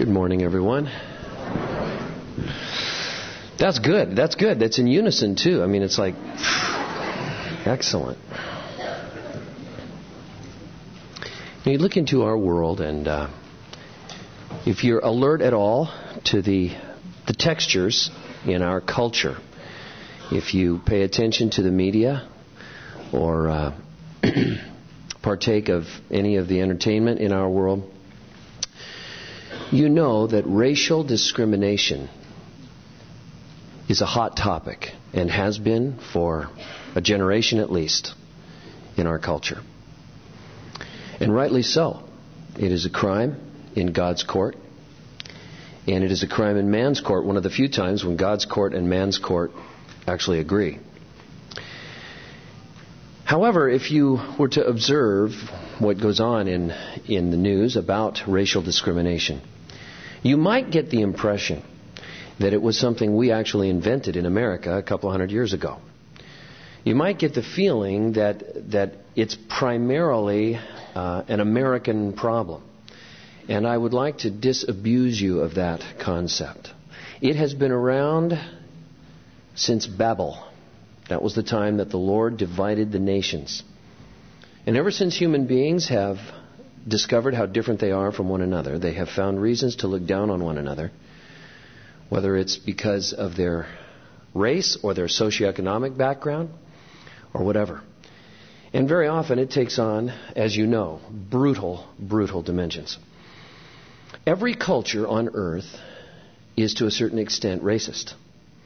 Good morning, everyone. That's good. That's good. That's in unison, too. I mean, it's like, excellent. You look into our world, and if you're alert at all to the textures in our culture, if you pay attention to the media or partake of any of the entertainment in our world, you know that racial discrimination is a hot topic and has been for a generation at least in our culture. And rightly so. It is a crime in God's court, and it is a crime in man's court, one of the few times when God's court and man's court actually agree. However, if you were to observe what goes on in the news about racial discrimination, you might get the impression that it was something we actually invented in America a couple hundred years ago. You might get the feeling that it's primarily an American problem. And I would like to disabuse you of that concept. It has been around since Babel. That was the time that the Lord divided the nations. And ever since human beings have discovered how different they are from one another, they have found reasons to look down on one another, whether it's because of their race or their socioeconomic background or whatever. And very often it takes on, as you know, brutal, brutal dimensions. Every culture on earth is to a certain extent racist.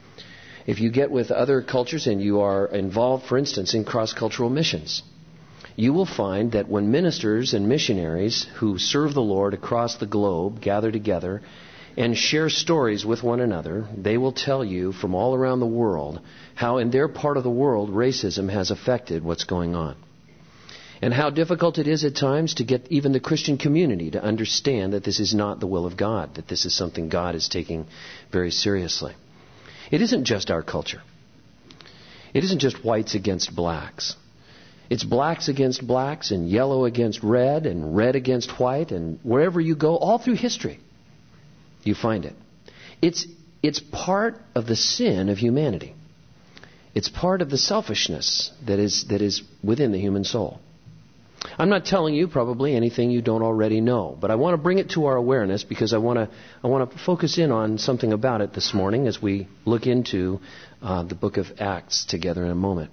If you get with other cultures and you are involved, for instance, in cross-cultural missions, you will find that when ministers and missionaries who serve the Lord across the globe gather together and share stories with one another, they will tell you from all around the world how in their part of the world racism has affected what's going on. And how difficult it is at times to get even the Christian community to understand that this is not the will of God, that this is something God is taking very seriously. It isn't just our culture. It isn't just whites against blacks. It's blacks against blacks and yellow against red and red against white, and wherever you go, all through history, you find it. It's part of the sin of humanity. It's part of the selfishness that is within the human soul. I'm not telling you probably anything you don't already know, but I want to bring it to our awareness because I want to focus in on something about it this morning as we look into the book of Acts together in a moment.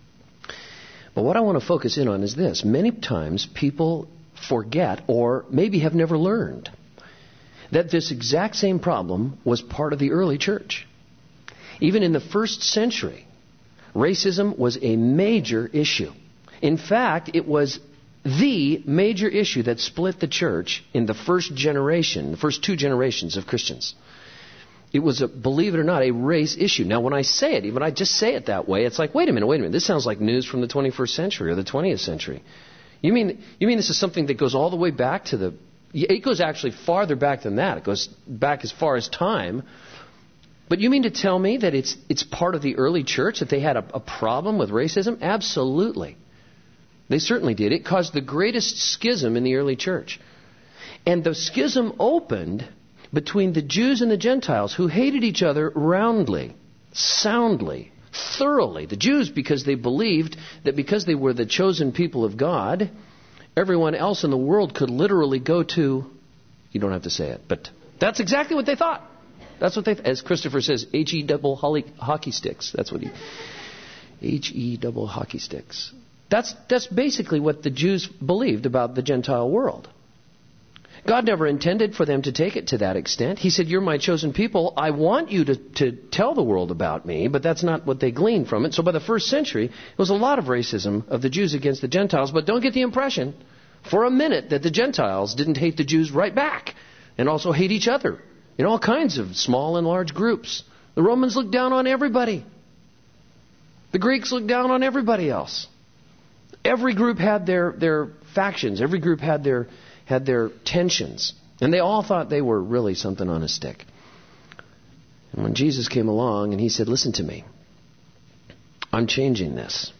But what I want to focus in on is this. Many times people forget or maybe have never learned that this exact same problem was part of the early church. Even in the first century, racism was a major issue. In fact, it was the major issue that split the church in the first generation, the first two generations of Christians. It was, believe it or not, a race issue. Now, when I say it, even I just say it that way, it's like, wait a minute, this sounds like news from the 21st century or the 20th century. You mean this is something that goes all the way back to it goes actually farther back than that. It goes back as far as time. But you mean to tell me that it's part of the early church, that they had a problem with racism? Absolutely. They certainly did. It caused the greatest schism in the early church. And the schism opened between the Jews and the Gentiles, who hated each other roundly, soundly, thoroughly. The Jews, because they believed that because they were the chosen people of God, everyone else in the world could literally go to, you don't have to say it, but that's exactly what they thought. That's what as Christopher says, H-E double hockey sticks. That's what H-E double hockey sticks. That's basically what the Jews believed about the Gentile world. God never intended for them to take it to that extent. He said, you're my chosen people. I want you to tell the world about me, but that's not what they gleaned from it. So by the first century, there was a lot of racism of the Jews against the Gentiles, but don't get the impression for a minute that the Gentiles didn't hate the Jews right back and also hate each other in all kinds of small and large groups. The Romans looked down on everybody. The Greeks looked down on everybody else. Every group had their factions. Every group had their tensions. And they all thought they were really something on a stick. And when Jesus came along and he said, listen to me, I'm changing this.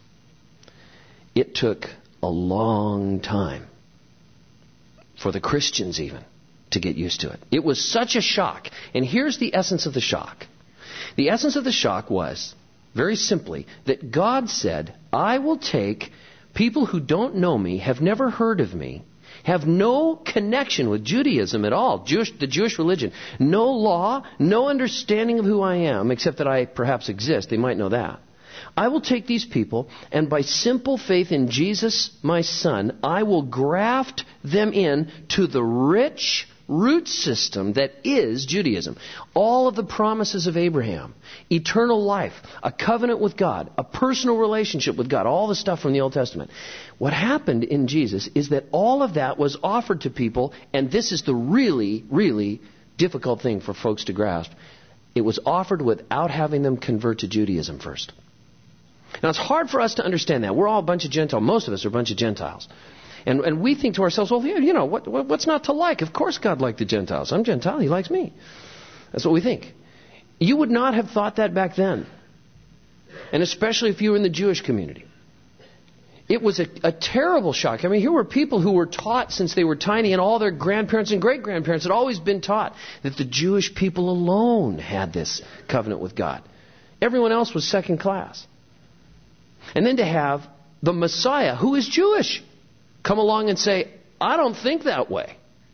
It took a long time for the Christians even to get used to it. It was such a shock. And here's the essence of the shock. The essence of the shock was, very simply, that God said, I will take people who don't know me, have never heard of me, have no connection with Judaism at all, the Jewish religion, no law, no understanding of who I am, except that I perhaps exist. They might know that. I will take these people, and by simple faith in Jesus, my Son, I will graft them in to the rich root system that is Judaism. All of the promises of Abraham, eternal life, a covenant with God, a personal relationship with God, all the stuff from the Old Testament. What happened in Jesus is that all of that was offered to people, and this is the really, really difficult thing for folks to grasp. It was offered without having them convert to Judaism first. Now, it's hard for us to understand that. We're all a bunch of Gentiles. Most of us are a bunch of Gentiles. And we think to ourselves, well, you know, what's not to like? Of course God liked the Gentiles. I'm Gentile. He likes me. That's what we think. You would not have thought that back then. And especially if you were in the Jewish community. It was a terrible shock. I mean, here were people who were taught since they were tiny, and all their grandparents and great-grandparents had always been taught that the Jewish people alone had this covenant with God. Everyone else was second class. And then to have the Messiah, who is Jewish, come along and say, I don't think that way.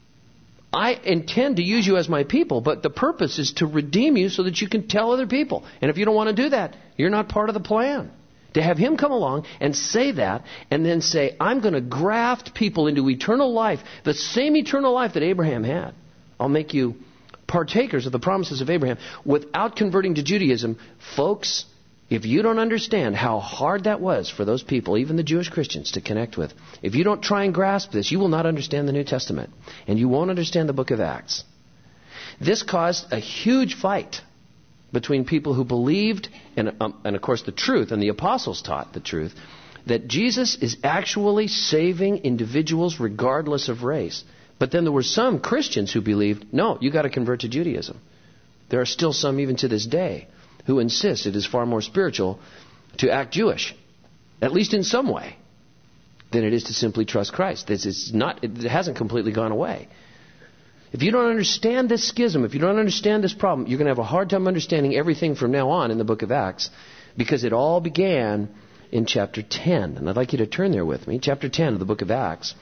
I intend to use you as my people, but the purpose is to redeem you so that you can tell other people. And if you don't want to do that, you're not part of the plan. To have him come along and say that, and then say, I'm going to graft people into eternal life, the same eternal life that Abraham had. I'll make you partakers of the promises of Abraham without converting to Judaism. Folks, if you don't understand how hard that was for those people, even the Jewish Christians, to connect with, if you don't try and grasp this, you will not understand the New Testament. And you won't understand the book of Acts. This caused a huge fight between people who believed, and of course the truth, and the apostles taught the truth, that Jesus is actually saving individuals regardless of race. But then there were some Christians who believed, no, you got to convert to Judaism. There are still some even to this day who insist it is far more spiritual to act Jewish, at least in some way, than it is to simply trust Christ. It hasn't completely gone away. If you don't understand this schism, if you don't understand this problem, you're going to have a hard time understanding everything from now on in the book of Acts, because it all began in chapter 10. And I'd like you to turn there with me, chapter 10 of the book of Acts,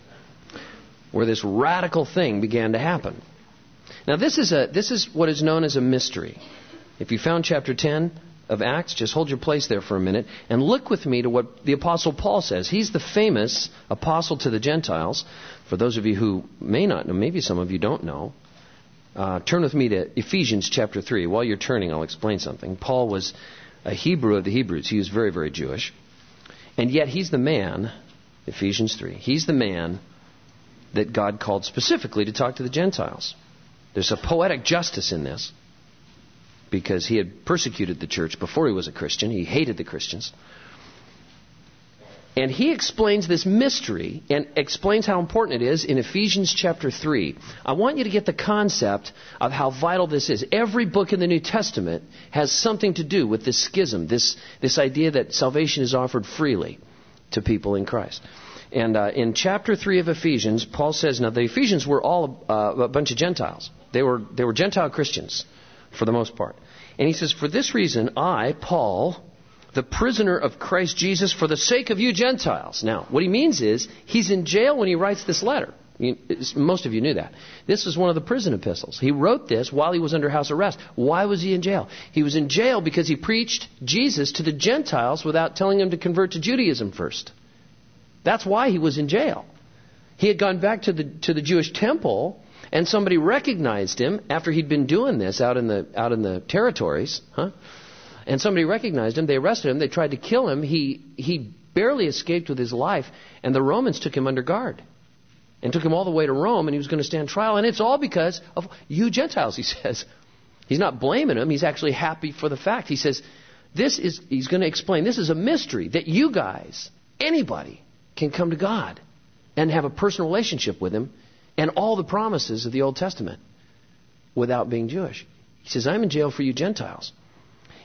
where this radical thing began to happen. Now this is what is known as a mystery. If you found chapter 10 of Acts, just hold your place there for a minute and look with me to what the Apostle Paul says. He's the famous apostle to the Gentiles. For those of you who may not know, maybe some of you don't know, turn with me to Ephesians chapter 3. While you're turning, I'll explain something. Paul was a Hebrew of the Hebrews. He was very, very Jewish. And yet he's the man, Ephesians 3, he's the man that God called specifically to talk to the Gentiles. There's a poetic justice in this, because he had persecuted the church before he was a Christian. He hated the Christians. And he explains this mystery and explains how important it is in Ephesians chapter 3. I want you to get the concept of how vital this is. Every book in the New Testament has something to do with this schism, this idea that salvation is offered freely to people in Christ. And in chapter 3 of Ephesians, Paul says, now the Ephesians were all a bunch of Gentiles. They were Gentile Christians, for the most part. And he says, for this reason, I, Paul, the prisoner of Christ Jesus, for the sake of you Gentiles. Now, what he means is, he's in jail when he writes this letter. Most of you knew that. This is one of the prison epistles. He wrote this while he was under house arrest. Why was he in jail? He was in jail because he preached Jesus to the Gentiles without telling them to convert to Judaism first. That's why he was in jail. He had gone back to the Jewish temple, and somebody recognized him after he'd been doing this out in the territories. And somebody recognized him. They arrested him. They tried to kill him. He barely escaped with his life, and the Romans took him under guard and took him all the way to Rome, and he was going to stand trial. And it's all because of you Gentiles, he says. He's not blaming them. He's actually happy for the fact. He says, he's going to explain, this is a mystery that you guys, anybody, can come to God and have a personal relationship with him and all the promises of the Old Testament without being Jewish. He says, I'm in jail for you Gentiles.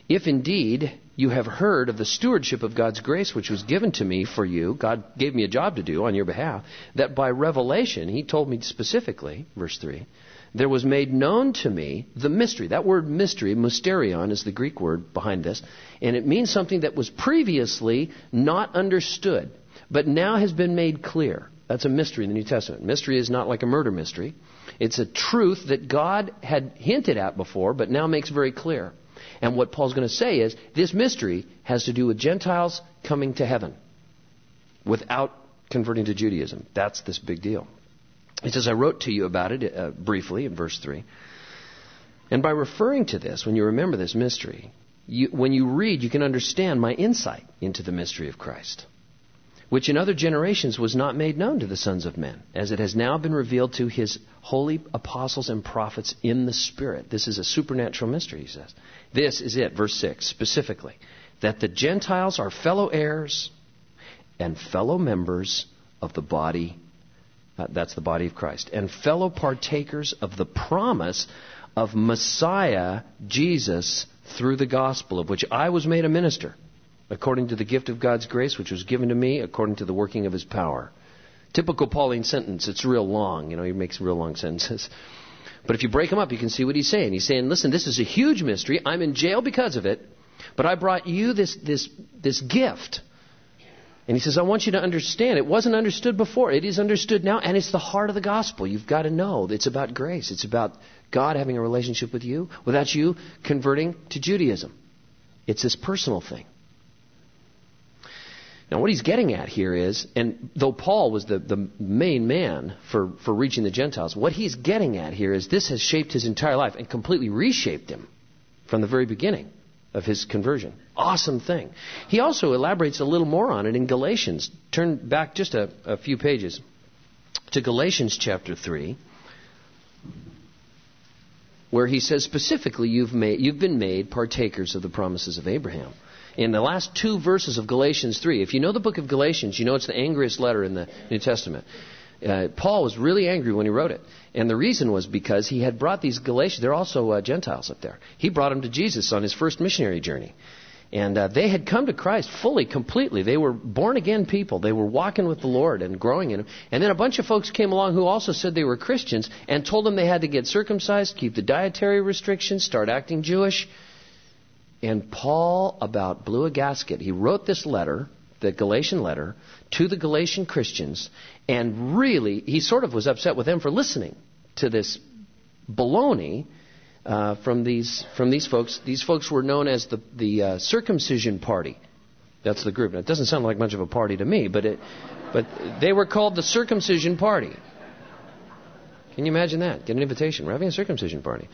If indeed you have heard of the stewardship of God's grace which was given to me for you, God gave me a job to do on your behalf, that by revelation, he told me specifically, verse 3, there was made known to me the mystery. That word mystery, mysterion, is the Greek word behind this, and it means something that was previously not understood, but now has been made clear. That's a mystery in the New Testament. Mystery is not like a murder mystery. It's a truth that God had hinted at before, but now makes very clear. And what Paul's going to say is, this mystery has to do with Gentiles coming to heaven without converting to Judaism. That's this big deal. He says, I wrote to you about it briefly in verse 3. And by referring to this, when you remember this mystery, when you read, you can understand my insight into the mystery of Christ, which in other generations was not made known to the sons of men, as it has now been revealed to his holy apostles and prophets in the Spirit. This is a supernatural mystery, he says. This is it, verse 6, specifically, that the Gentiles are fellow heirs and fellow members of the body, that's the body of Christ, and fellow partakers of the promise of Messiah, Jesus, through the gospel, of which I was made a minister, according to the gift of God's grace, which was given to me according to the working of his power. Typical Pauline sentence. It's real long. He makes real long sentences. But if you break them up, you can see what he's saying. He's saying, listen, this is a huge mystery. I'm in jail because of it, but I brought you this gift. And he says, I want you to understand. It wasn't understood before. It is understood now, and it's the heart of the gospel. You've got to know. It's about grace. It's about God having a relationship with you without you converting to Judaism. It's this personal thing. Now, what he's getting at here is, and though Paul was the main man for reaching the Gentiles, what he's getting at here is this has shaped his entire life and completely reshaped him from the very beginning of his conversion. Awesome thing. He also elaborates a little more on it in Galatians. Turn back just a few pages to Galatians chapter 3, where he says specifically, you've been made partakers of the promises of Abraham. In the last two verses of Galatians 3, if you know the book of Galatians, you know it's the angriest letter in the New Testament. Paul was really angry when he wrote it. And the reason was because he had brought these Galatians, they're also Gentiles up there. He brought them to Jesus on his first missionary journey. And they had come to Christ fully, completely. They were born-again people. They were walking with the Lord and growing in Him. And then a bunch of folks came along who also said they were Christians and told them they had to get circumcised, keep the dietary restrictions, start acting Jewish. And Paul about blew a gasket. He wrote this letter, the Galatian letter, to the Galatian Christians, and really, he sort of was upset with them for listening to this baloney from these folks. These folks were known as the circumcision party. That's the group. Now, it doesn't sound like much of a party to me, but they were called the circumcision party. Can you imagine that? Get an invitation. We're having a circumcision party.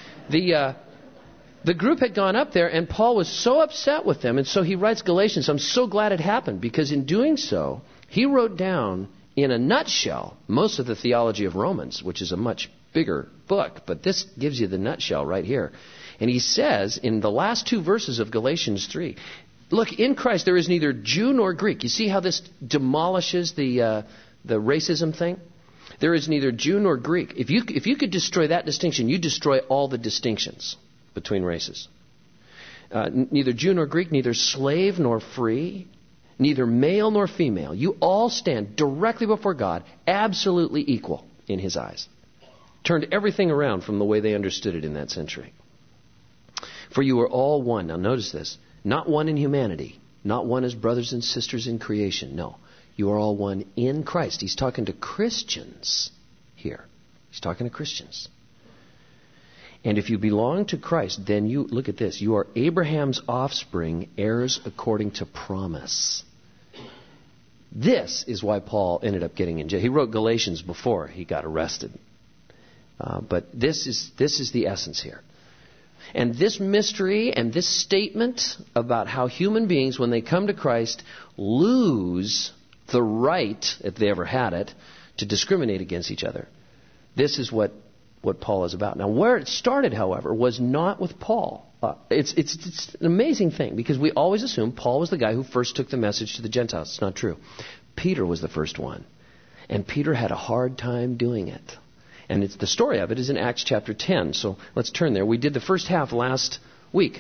The group had gone up there, and Paul was so upset with them, and so he writes Galatians. I'm so glad it happened, because in doing so, he wrote down in a nutshell most of the theology of Romans, which is a much bigger book, but this gives you the nutshell right here. And he says in the last two verses of Galatians 3, look, in Christ there is neither Jew nor Greek. You see how this demolishes the racism thing? There is neither Jew nor Greek. If you could destroy that distinction, you destroy all the distinctions between races. Neither Jew nor Greek, neither slave nor free, neither male nor female. You all stand directly before God, absolutely equal in His eyes. Turned everything around from the way they understood it in that century. For you are all one. Now notice this. Not one in humanity. Not one as brothers and sisters in creation. No. You are all one in Christ. He's talking to Christians here. He's talking to Christians. And if you belong to Christ, then you, look at this, you are Abraham's offspring, heirs according to promise. This is why Paul ended up getting in jail. He wrote Galatians before he got arrested. But this is the essence here. And this mystery and this statement about how human beings, when they come to Christ, lose the right, if they ever had it, to discriminate against each other. This is what Paul is about. Now, where it started, however, was not with Paul. It's an amazing thing, because we always assume Paul was the guy who first took the message to the Gentiles. It's not true. Peter was the first one. And Peter had a hard time doing it. And the story of it is in Acts chapter 10. So let's turn there. We did the first half last week.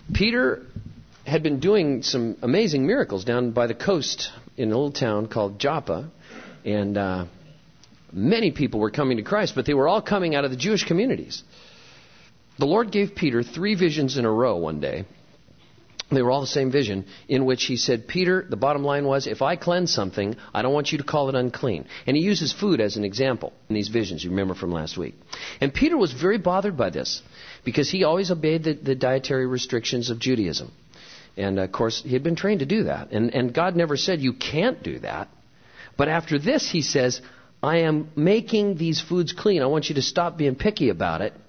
Peter had been doing some amazing miracles down by the coast in a little town called Joppa, and many people were coming to Christ, but they were all coming out of the Jewish communities. The Lord gave Peter 3 visions in a row one day. They were all the same vision, in which he said, Peter, the bottom line was, if I cleanse something, I don't want you to call it unclean. And he uses food as an example in these visions, you remember from last week. And Peter was very bothered by this, because he always obeyed the dietary restrictions of Judaism. And, of course, he had been trained to do that. And God never said, you can't do that. But after this, he says, I am making these foods clean. I want you to stop being picky about it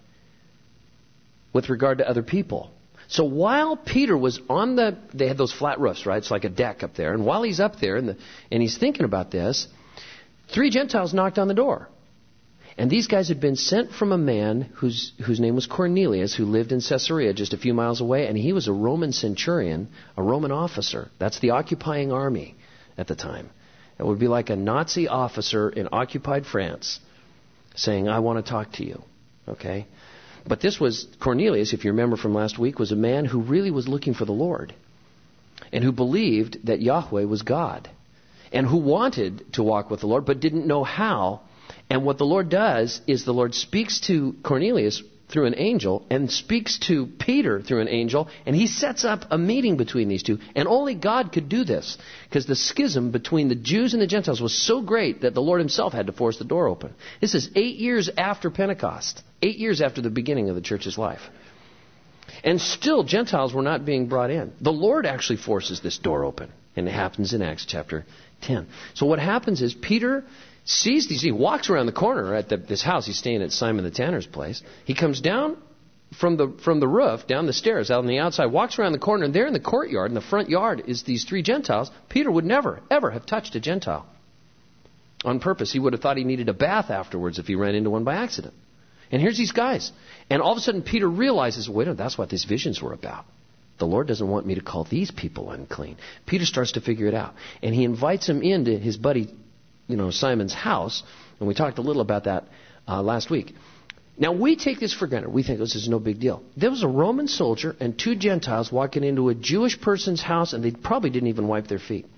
with regard to other people. So while Peter was on they had those flat roofs, right? It's like a deck up there. And while he's up there and he's thinking about this, 3 Gentiles knocked on the door. And these guys had been sent from a man whose name was Cornelius, who lived in Caesarea just a few miles away. And he was a Roman centurion, a Roman officer. That's the occupying army at the time. It would be like a Nazi officer in occupied France saying, I want to talk to you. Okay? But this was Cornelius, if you remember from last week, was a man who really was looking for the Lord and who believed that Yahweh was God and who wanted to walk with the Lord but didn't know how. And what the Lord does is the Lord speaks to Cornelius through an angel and speaks to Peter through an angel, and he sets up a meeting between these two. And only God could do this, because the schism between the Jews and the Gentiles was so great that the Lord himself had to force the door open. This is 8 years after Pentecost, 8 years after the beginning of the church's life. And still Gentiles were not being brought in. The Lord actually forces this door open, and it happens in Acts chapter 10. So what happens is Peter sees these. He walks around the corner at this house. He's staying at Simon the Tanner's place. He comes down from the roof, down the stairs, out on the outside, walks around the corner, and there in the courtyard, in the front yard, is these 3 Gentiles. Peter would never, ever have touched a Gentile on purpose. He would have thought he needed a bath afterwards if he ran into one by accident. And here's these guys. And all of a sudden, Peter realizes, wait a minute, that's what these visions were about. The Lord doesn't want me to call these people unclean. Peter starts to figure it out. And he invites him into his buddy Simon's house, and we talked a little about that last week. Now, we take this for granted. We think this is no big deal. There was a Roman soldier and 2 Gentiles walking into a Jewish person's house, and they probably didn't even wipe their feet.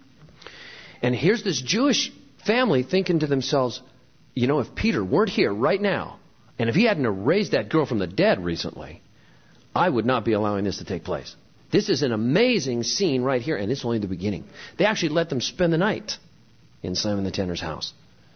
And here's this Jewish family thinking to themselves, if Peter weren't here right now, and if he hadn't raised that girl from the dead recently, I would not be allowing this to take place. This is an amazing scene right here, and it's only the beginning. They actually let them spend the night in Simon the Tanner's house.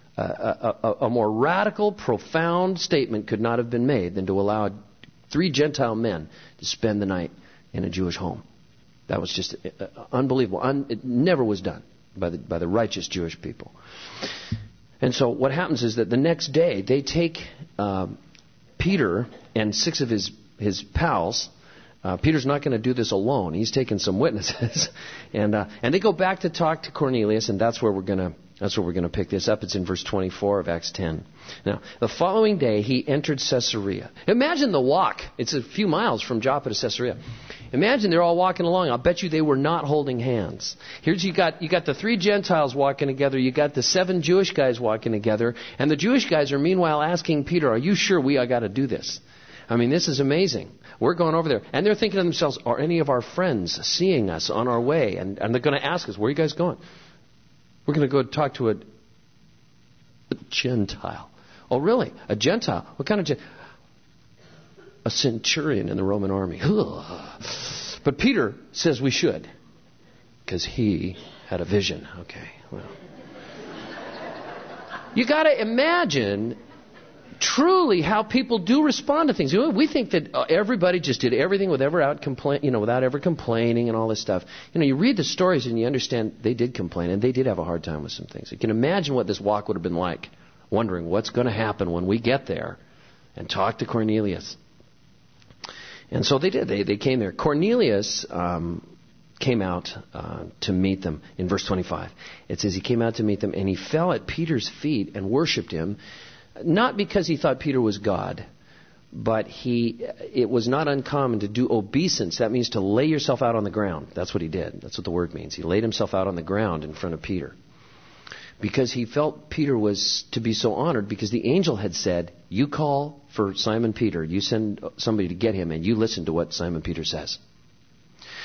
A more radical, profound statement could not have been made than to allow 3 Gentile men to spend the night in a Jewish home. That was just unbelievable. It never was done by the righteous Jewish people. And so what happens is that the next day they take Peter and 6 of his pals. Peter's not going to do this alone. He's taking some witnesses, and they go back to talk to Cornelius, and that's where we're going to pick this up. It's in verse 24 of Acts 10. Now, the following day he entered Caesarea. Imagine the walk. It's a few miles from Joppa to Caesarea. Imagine they're all walking along. I'll bet you they were not holding hands. Here's you got the 3 Gentiles walking together. You got the 7 Jewish guys walking together, and the Jewish guys are meanwhile asking Peter, "Are you sure we got to do this? I mean, this is amazing. We're going over there." And they're thinking to themselves, are any of our friends seeing us on our way? And they're going to ask us, where are you guys going? We're going to go talk to a Gentile. Oh, really? A Gentile? What kind of Gentile? A centurion in the Roman army. But Peter says we should, because he had a vision. Okay, well. You got to imagine truly how people do respond to things. We think that everybody just did everything without ever complaining and all this stuff. You read the stories and you understand they did complain and they did have a hard time with some things. You can imagine what this walk would have been like, wondering what's going to happen when we get there and talk to Cornelius. And so they did. They came there. Cornelius came out to meet them in verse 25. It says he came out to meet them and he fell at Peter's feet and worshipped him. Not because he thought Peter was God, but it was not uncommon to do obeisance. That means to lay yourself out on the ground. That's what he did. That's what the word means. He laid himself out on the ground in front of Peter. Because he felt Peter was to be so honored, because the angel had said, you call for Simon Peter, you send somebody to get him, and you listen to what Simon Peter says.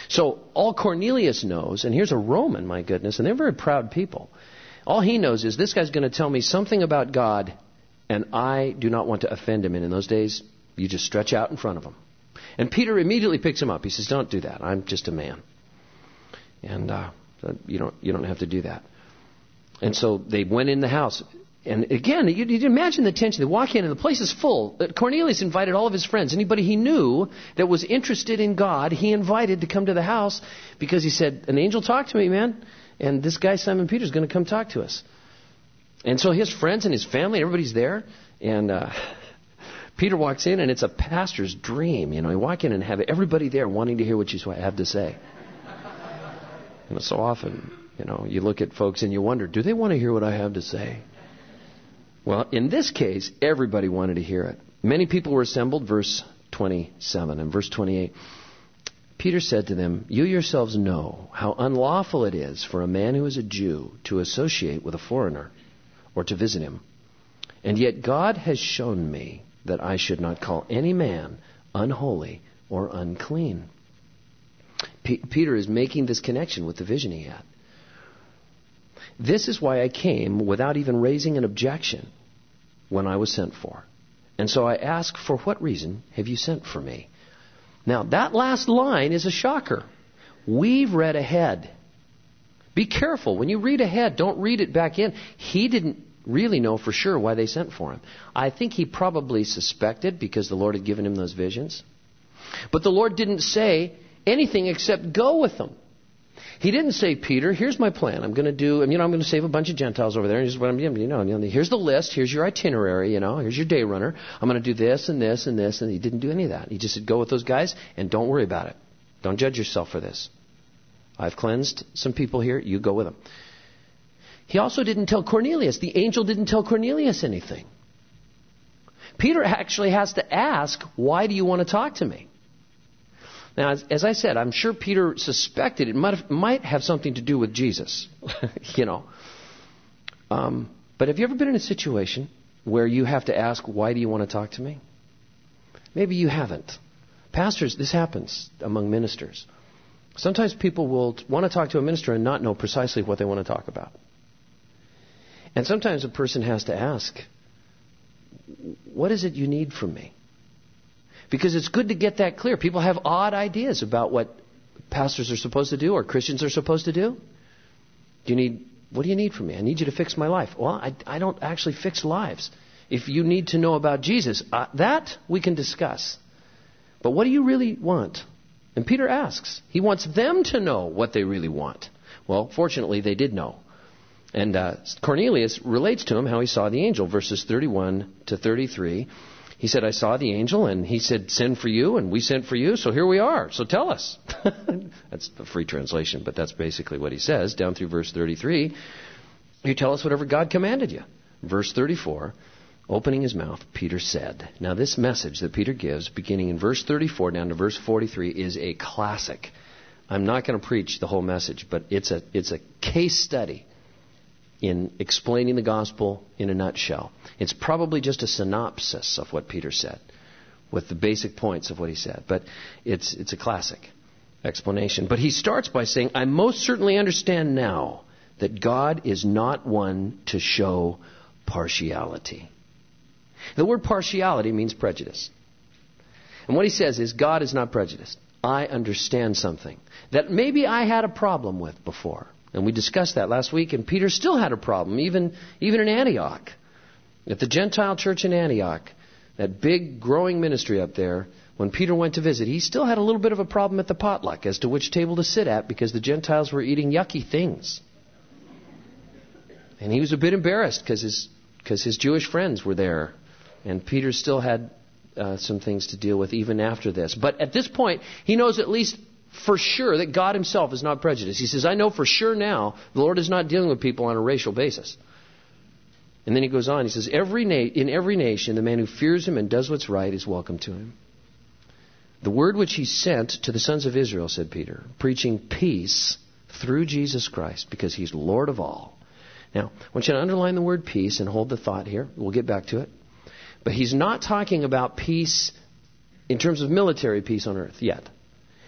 So all Cornelius knows, and here's a Roman, my goodness, and they're very proud people. All he knows is this guy's going to tell me something about God, and I do not want to offend him. And in those days, you just stretch out in front of him. And Peter immediately picks him up. He says, don't do that. I'm just a man. And you don't have to do that. And so they went in the house. And again, you imagine the tension. They walk in and the place is full. Cornelius invited all of his friends. Anybody he knew that was interested in God, he invited to come to the house because he said, an angel talked to me, man. And this guy, Simon Peter, is going to come talk to us. And so his friends and his family, everybody's there. And Peter walks in and it's a pastor's dream. You walk in and have everybody there wanting to hear what you have to say. So often, you look at folks and you wonder, do they want to hear what I have to say? Well, in this case, everybody wanted to hear it. Many people were assembled, verse 27 and verse 28. Peter said to them, you yourselves know how unlawful it is for a man who is a Jew to associate with a foreigner or to visit him. And yet God has shown me that I should not call any man unholy or unclean. Peter is making this connection with the vision he had. This is why I came without even raising an objection when I was sent for. And so I ask, for what reason have you sent for me? Now, that last line is a shocker. We've read ahead. Be careful. When you read ahead, don't read it back in. He didn't really know for sure why they sent for him. I think he probably suspected because the Lord had given him those visions. But the Lord didn't say anything except go with them. He didn't say, Peter, here's my plan. I'm going to save a bunch of Gentiles over there. And here's what here's the list. Here's your itinerary. Here's your day runner. I'm going to do this and this and this. And he didn't do any of that. He just said, go with those guys and don't worry about it. Don't judge yourself for this. I've cleansed some people here. You go with them. He also didn't tell Cornelius. The angel didn't tell Cornelius anything. Peter actually has to ask, why do you want to talk to me? Now, as I said, I'm sure Peter suspected it might have something to do with Jesus, But have you ever been in a situation where you have to ask, why do you want to talk to me? Maybe you haven't. Pastors, this happens among ministers. Sometimes people will want to talk to a minister and not know precisely what they want to talk about. And sometimes a person has to ask, what is it you need from me? Because it's good to get that clear. People have odd ideas about what pastors are supposed to do or Christians are supposed to do. What do you need from me? I need you to fix my life. Well, I don't actually fix lives. If you need to know about Jesus, that we can discuss. But what do you really want? And Peter asks. He wants them to know what they really want. Well, fortunately, they did know. And Cornelius relates to him how he saw the angel, verses 31 to 33. He said, I saw the angel, and he said, send for you, and we sent for you, so here we are. So tell us. That's the free translation, but that's basically what he says, down through verse 33. You tell us whatever God commanded you. Verse 34, opening his mouth, Peter said. Now this message that Peter gives, beginning in verse 34 down to verse 43, is a classic. I'm not going to preach the whole message, but it's a case study in explaining the gospel in a nutshell. It's probably just a synopsis of what Peter said, with the basic points of what he said. But it's a classic explanation. But he starts by saying, I most certainly understand now that God is not one to show partiality. The word partiality means prejudice. And what he says is, God is not prejudiced. I understand something that maybe I had a problem with before. And we discussed that last week, and Peter still had a problem, even in Antioch. At the Gentile church in Antioch, that big growing ministry up there, when Peter went to visit, he still had a little bit of a problem at the potluck as to which table to sit at because the Gentiles were eating yucky things. And he was a bit embarrassed because his Jewish friends were there. And Peter still had some things to deal with even after this. But at this point, he knows at least for sure that God himself is not prejudiced. He says, I know for sure now the Lord is not dealing with people on a racial basis. And then he goes on, he says, in every nation, the man who fears him and does what's right is welcome to him. The word which he sent to the sons of Israel, said Peter, preaching peace through Jesus Christ, because he's Lord of all. Now, I want you to underline the word peace and hold the thought here. We'll get back to it. But he's not talking about peace in terms of military peace on earth yet.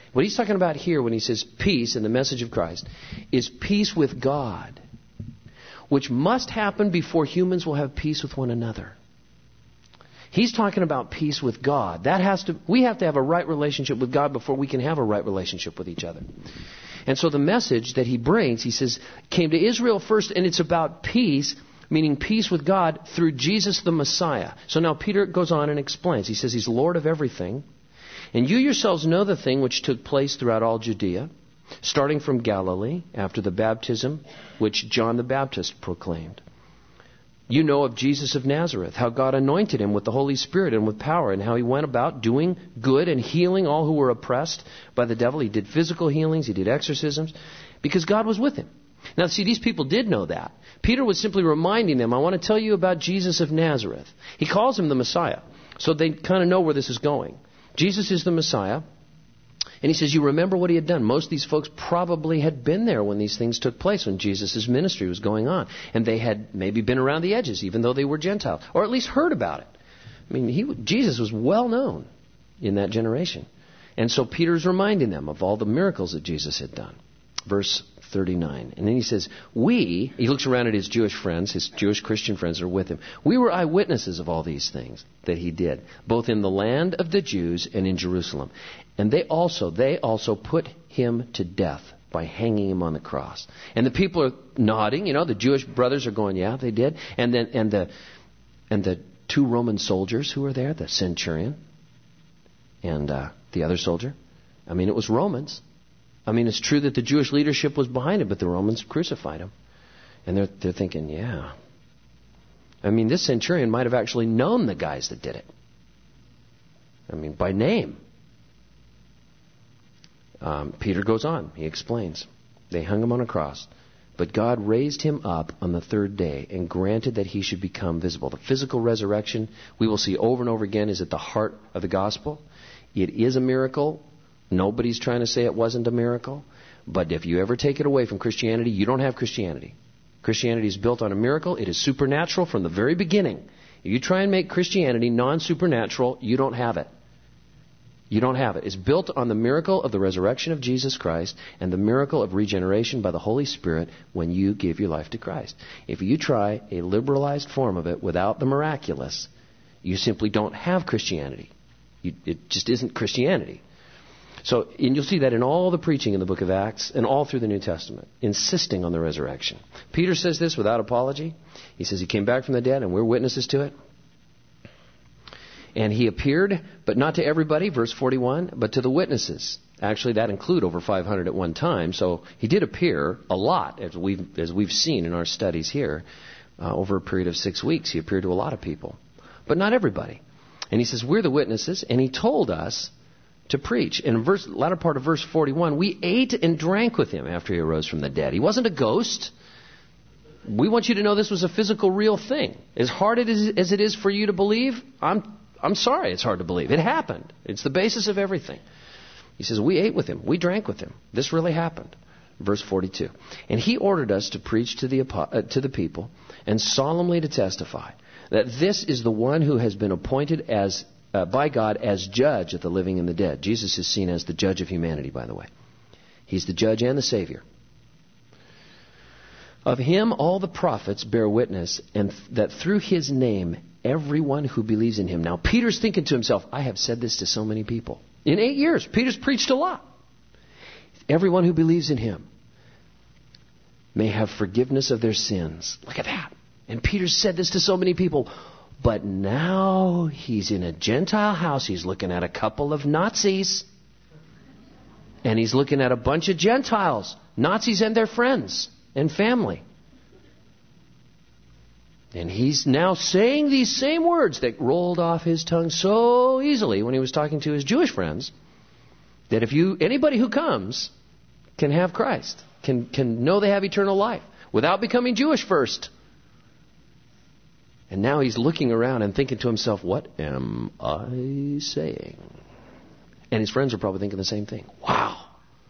What he's talking about here when he says peace in the message of Christ is peace with God, which must happen before humans will have peace with one another. He's talking about peace with God. We have to have a right relationship with God before we can have a right relationship with each other. And so the message that he brings, he says, came to Israel first, and it's about peace, meaning peace with God through Jesus the Messiah. So now Peter goes on and explains. He says he's Lord of everything. And you yourselves know the thing which took place throughout all Judea, starting from Galilee, after the baptism which John the Baptist proclaimed. You know of Jesus of Nazareth, how God anointed him with the Holy Spirit and with power, and how he went about doing good and healing all who were oppressed by the devil. He did physical healings, he did exorcisms, because God was with him. Now, see, these people did know that. Peter was simply reminding them, I want to tell you about Jesus of Nazareth. He calls him the Messiah, so they kind of know where this is going. Jesus is the Messiah. And he says, you remember what he had done. Most of these folks probably had been there when these things took place, when Jesus' ministry was going on. And they had maybe been around the edges, even though they were Gentiles, or at least heard about it. I mean, Jesus was well known in that generation. And so Peter's reminding them of all the miracles that Jesus had done. Verse 39. And then he says, he looks around at his Jewish friends, his Jewish Christian friends are with him. We were eyewitnesses of all these things that he did, both in the land of the Jews and in Jerusalem. And they also put him to death by hanging him on the cross. And the people are nodding, the Jewish brothers are going, yeah, they did. And the two Roman soldiers who were there, the centurion and the other soldier, it was Romans. It's true that the Jewish leadership was behind it, but the Romans crucified him. And they're thinking, yeah. This centurion might have actually known the guys that did it. By name. Peter goes on. He explains. They hung him on a cross. But God raised him up on the third day and granted that he should become visible. The physical resurrection, we will see over and over again, is at the heart of the gospel. It is a miracle. Nobody's trying to say it wasn't a miracle. But if you ever take it away from Christianity, you don't have Christianity. Christianity is built on a miracle. It is supernatural from the very beginning. If you try and make Christianity non-supernatural, you don't have it. You don't have it. It's built on the miracle of the resurrection of Jesus Christ and the miracle of regeneration by the Holy Spirit when you give your life to Christ. If you try a liberalized form of it without the miraculous, you simply don't have Christianity. It just isn't Christianity. So, and you'll see that in all the preaching in the book of Acts and all through the New Testament, insisting on the resurrection. Peter says this without apology. He says he came back from the dead and we're witnesses to it. And he appeared, but not to everybody, verse 41, but to the witnesses. Actually, that include over 500 at one time. So he did appear a lot, as we've seen in our studies here. Over a period of 6 weeks, he appeared to a lot of people. But not everybody. And he says, we're the witnesses, and he told us to preach. In the latter part of verse 41, we ate and drank with him after he arose from the dead. He wasn't a ghost. We want you to know this was a physical, real thing. As hard as it is for you to believe, I'm sorry it's hard to believe. It happened. It's the basis of everything. He says, we ate with him. We drank with him. This really happened. Verse 42. And he ordered us to preach to the people and solemnly to testify that this is the one who has been appointed by God as judge of the living and the dead. Jesus is seen as the judge of humanity, by the way. He's the judge and the Savior. Of him all the prophets bear witness, and that through his name everyone who believes in him. Now, Peter's thinking to himself, I have said this to so many people. In 8 years, Peter's preached a lot. Everyone who believes in him may have forgiveness of their sins. Look at that. And Peter said this to so many people. But now he's in a Gentile house. He's looking at a couple of Nazis. And he's looking at a bunch of Gentiles. Nazis and their friends and family. And he's now saying these same words that rolled off his tongue so easily when he was talking to his Jewish friends, that anybody who comes can have Christ, can know they have eternal life without becoming Jewish first. And now he's looking around and thinking to himself, what am I saying? And his friends are probably thinking the same thing. Wow.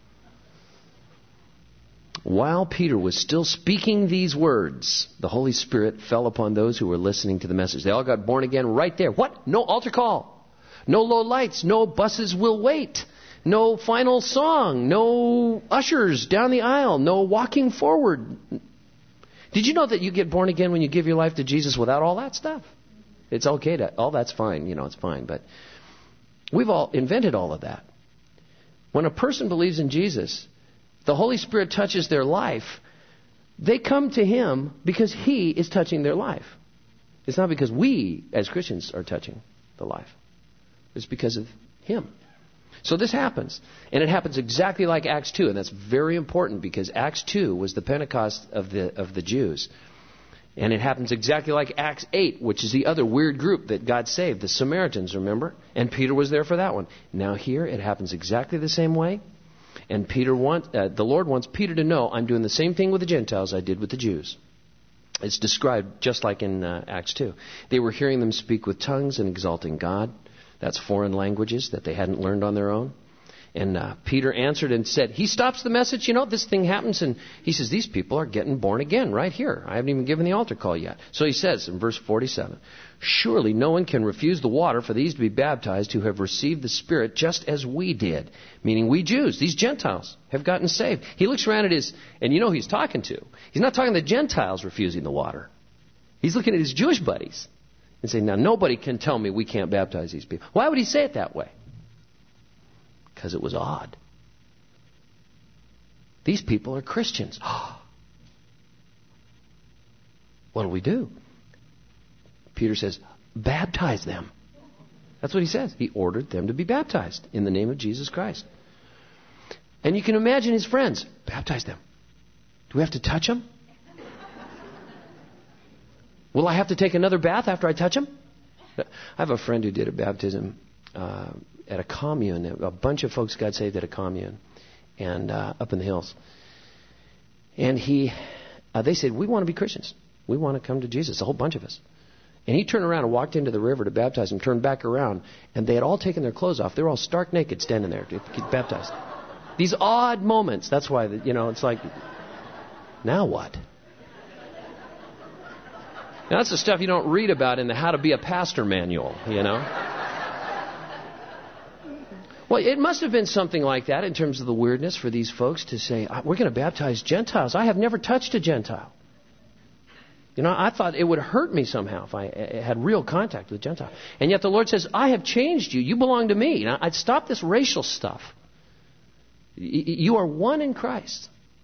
While Peter was still speaking these words, the Holy Spirit fell upon those who were listening to the message. They all got born again right there. What? No altar call. No low lights. No buses will wait. no final song, no ushers down the aisle, no walking forward. Did you know that you get born again when you give your life to Jesus without all that stuff? It's okay to, all that's fine, it's fine. But we've all invented all of that. When a person believes in Jesus, the Holy Spirit touches their life. They come to Him because He is touching their life. It's not because we, as Christians, are touching the life. It's because of Him. So this happens. And it happens exactly like Acts 2. And that's very important because Acts 2 was the Pentecost of the Jews. And it happens exactly like Acts 8, which is the other weird group that God saved, the Samaritans, remember? And Peter was there for that one. Now here it happens exactly the same way. And the Lord wants Peter to know, I'm doing the same thing with the Gentiles I did with the Jews. It's described just like in Acts 2. They were hearing them speak with tongues and exalting God. That's foreign languages that they hadn't learned on their own. And Peter answered and said, he stops the message, this thing happens. And he says, these people are getting born again right here. I haven't even given the altar call yet. So he says in verse 47, surely no one can refuse the water for these to be baptized who have received the Spirit just as we did. Meaning we Jews, these Gentiles, have gotten saved. He looks around at and who he's talking to. He's not talking to the Gentiles refusing the water. He's looking at his Jewish buddies and saying, now nobody can tell me we can't baptize these people. Why would he say it that way? Because it was odd. These people are Christians. What do we do? Peter says, baptize them. That's what he says. He ordered them to be baptized in the name of Jesus Christ. And you can imagine his friends. Baptize them. Do we have to touch them? Will I have to take another bath after I touch them? I have a friend who did a baptism at a commune. A bunch of folks got saved at a commune and up in the hills. And they said, we want to be Christians. We want to come to Jesus, a whole bunch of us. And he turned around and walked into the river to baptize them, turned back around, and they had all taken their clothes off. They were all stark naked standing there to get baptized. These odd moments. That's why, it's like, now what? Now, that's the stuff you don't read about in the How to Be a Pastor manual, Well, it must have been something like that in terms of the weirdness for these folks to say, we're going to baptize Gentiles. I have never touched a Gentile. I thought it would hurt me somehow if I had real contact with Gentiles. And yet the Lord says, I have changed you. You belong to me. I'd stop this racial stuff. You are one in Christ.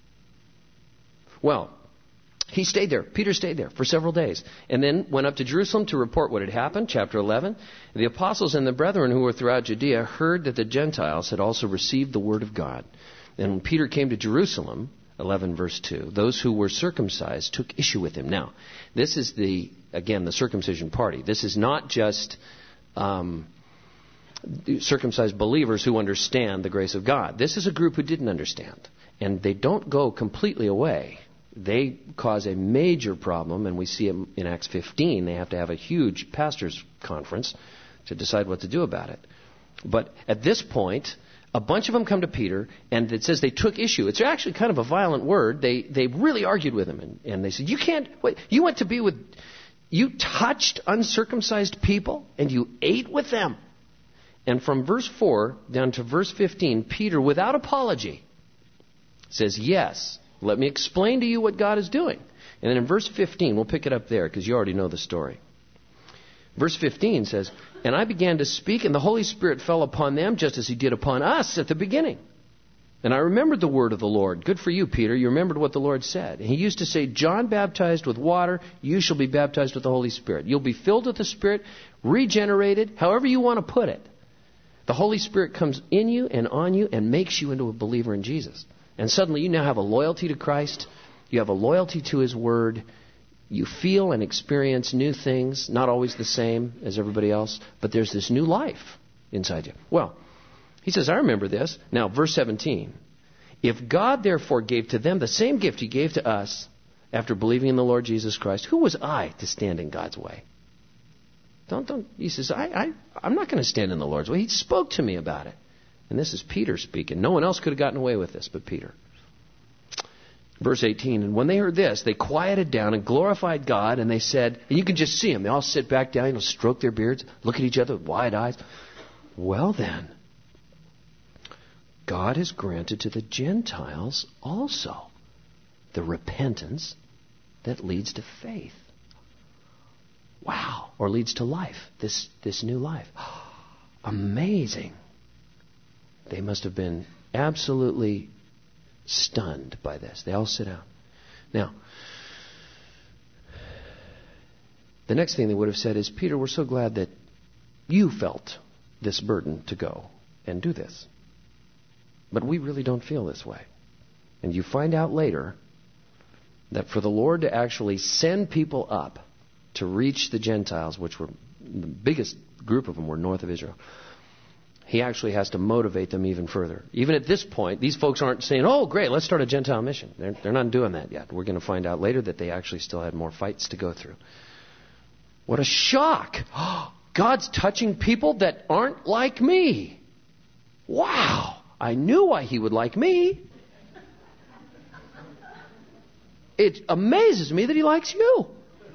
Well, he stayed there. Peter stayed there for several days and then went up to Jerusalem to report what had happened. Chapter 11. The apostles and the brethren who were throughout Judea heard that the Gentiles had also received the word of God. And when Peter came to Jerusalem, 11 verse 2, those who were circumcised took issue with him. Now, this is the circumcision party. This is not just circumcised believers who understand the grace of God. This is a group who didn't understand. And they don't go completely away. They cause a major problem, and we see it in Acts 15. They have to have a huge pastors' conference to decide what to do about it. But at this point, a bunch of them come to Peter, and it says they took issue. It's actually kind of a violent word. They really argued with him, and they said, you can't, wait, you went to be with, you touched uncircumcised people, and you ate with them. And from verse 4 down to verse 15, Peter, without apology, says, yes, let me explain to you what God is doing. And then in verse 15, we'll pick it up there because you already know the story. Verse 15 says, and I began to speak, and the Holy Spirit fell upon them just as He did upon us at the beginning. And I remembered the word of the Lord. Good for you, Peter. You remembered what the Lord said. And He used to say, John baptized with water, you shall be baptized with the Holy Spirit. You'll be filled with the Spirit, regenerated, however you want to put it. The Holy Spirit comes in you and on you and makes you into a believer in Jesus. And suddenly you now have a loyalty to Christ. You have a loyalty to His Word. You feel and experience new things, not always the same as everybody else, but there's this new life inside you. Well, he says, I remember this. Now, verse 17. If God therefore gave to them the same gift He gave to us after believing in the Lord Jesus Christ, who was I to stand in God's way? He says, I'm not going to stand in the Lord's way. He spoke to me about it. And this is Peter speaking. No one else could have gotten away with this but Peter. Verse 18, and when they heard this, they quieted down and glorified God, and they said, and you can just see them, they all sit back down, stroke their beards, look at each other with wide eyes. Well then, God has granted to the Gentiles also the repentance that leads to faith. Wow. Or leads to life, this new life. Amazing. They must have been absolutely stunned by this. They all sit down. Now, the next thing they would have said is, Peter, we're so glad that you felt this burden to go and do this. But we really don't feel this way. And you find out later that for the Lord to actually send people up to reach the Gentiles, which were the biggest group of them were north of Israel, He actually has to motivate them even further. Even at this point, these folks aren't saying, oh, great, let's start a Gentile mission. They're not doing that yet. We're going to find out later that they actually still had more fights to go through. What a shock. God's touching people that aren't like me. Wow. I knew why He would like me. It amazes me that He likes you.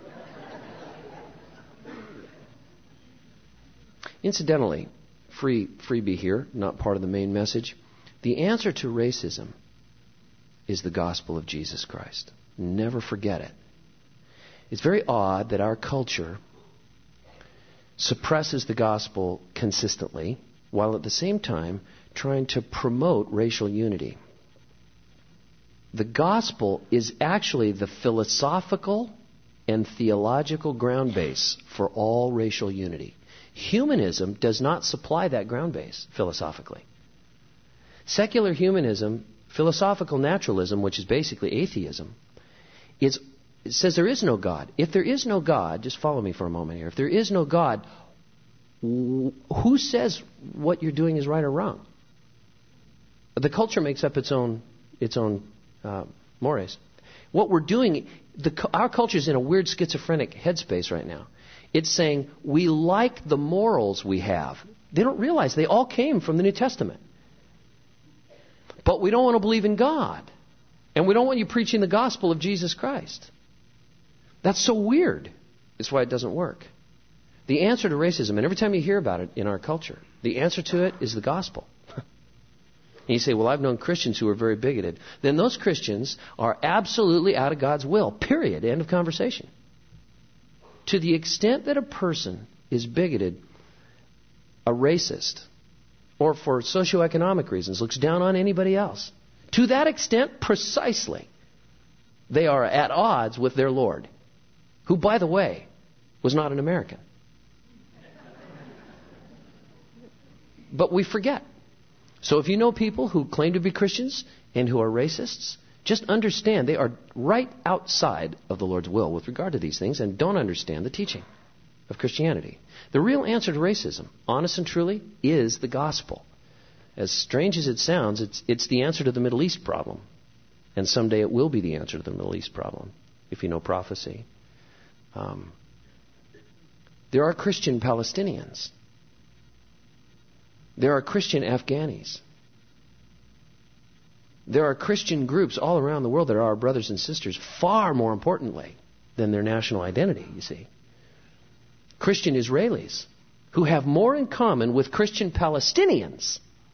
Incidentally, freebie here, not part of the main message. The answer to racism is the gospel of Jesus Christ. Never forget it. It's very odd that our culture suppresses the gospel consistently, while at the same time trying to promote racial unity. The gospel is actually the philosophical and theological ground base for all racial unity. Humanism does not supply that ground base philosophically. Secular humanism, philosophical naturalism, which is basically atheism, it says there is no God. If there is no God, just follow me for a moment here. If there is no God, who says what you're doing is right or wrong? The culture makes up its own mores. What we're doing, our culture is in a weird schizophrenic headspace right now. It's saying we like the morals we have. They don't realize they all came from the New Testament. But we don't want to believe in God. And we don't want you preaching the gospel of Jesus Christ. That's so weird. That's why it doesn't work. The answer to racism, and every time you hear about it in our culture, the answer to it is the gospel. And you say, well, I've known Christians who are very bigoted. Then those Christians are absolutely out of God's will. Period. End of conversation. To the extent that a person is bigoted, a racist, or for socioeconomic reasons, looks down on anybody else, to that extent precisely, they are at odds with their Lord, who, by the way, was not an American. But we forget. So if you know people who claim to be Christians and who are racists, just understand they are right outside of the Lord's will with regard to these things and don't understand the teaching of Christianity. The real answer to racism, honest and truly, is the gospel. As strange as it sounds, it's the answer to the Middle East problem. And someday it will be the answer to the Middle East problem, if you know prophecy. There are Christian Palestinians. There are Christian Afghanis. There are Christian groups all around the world that are our brothers and sisters, far more importantly than their national identity, you see. Christian Israelis who have more in common with Christian Palestinians